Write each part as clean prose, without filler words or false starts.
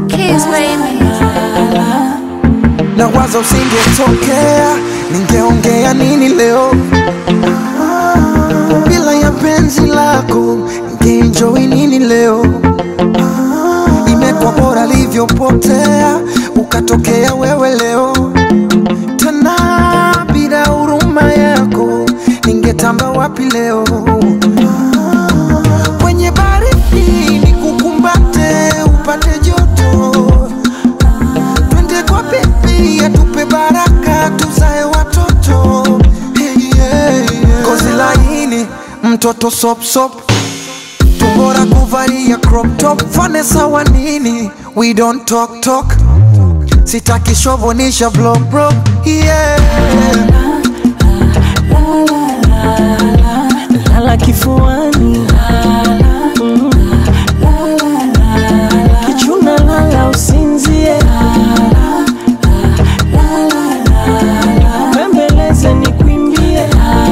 Kiss baby. Na wazo usingetokea, ningeongea nini leo? Bila ya penzi lako, ningeenjoy nini leo? Imekuwa bora livyopotea, ukatokea wewe leo. Tena bila huruma yako, ningetamba wapi leo? Kwenye baridi nikukumbate, upate joto. Twende kwa bibi atupe baraka, tuzae watoto. Hey, hey, yeah. Gozi laini, mtoto sop sop, tumbora kuvalia crop top. Vanessa wa nini, we don't talk talk. Sitaki shovonisha vlog bro, yeah. Lala kifuani, kichuna lala usinzie, bembeleze nikuimbie.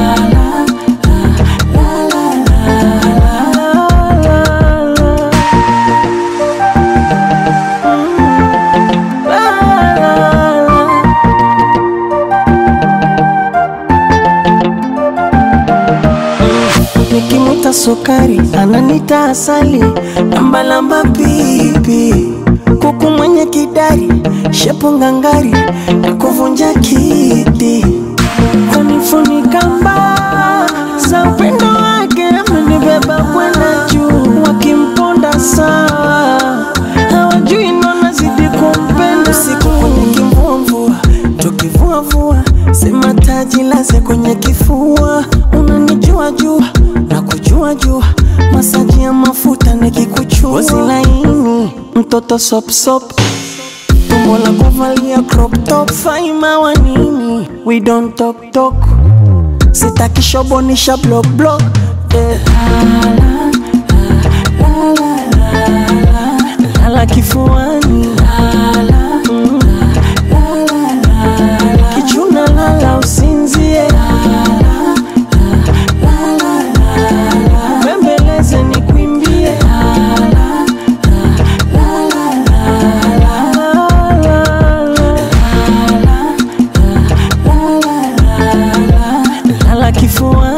Nikimuta sukari, ananita asali, lamba lamba bibi. Kuku mwenye kidari, shepu ngangari, na kuvunja kiti. Kunifunika mba, za upendo wake, amenibeba kwenda juu. Wakimponda sawa, hawajui nona zidi kumpenda. Siku kwenye kimvua, tukivua vua, sema taji laze kwenye kifua. Unanijua jua, na kujua jua, masaji ya mafuta nikikuchua. Gozi laini, mtoto sop sop, tumbo la kuvalia crop top. Faima wa nini, we don't talk talk. Sitaki shobonisha block block, eh. Lala kifuani, kichuna lala usinzie, bembeleze nikuimbie. Lala kifuani.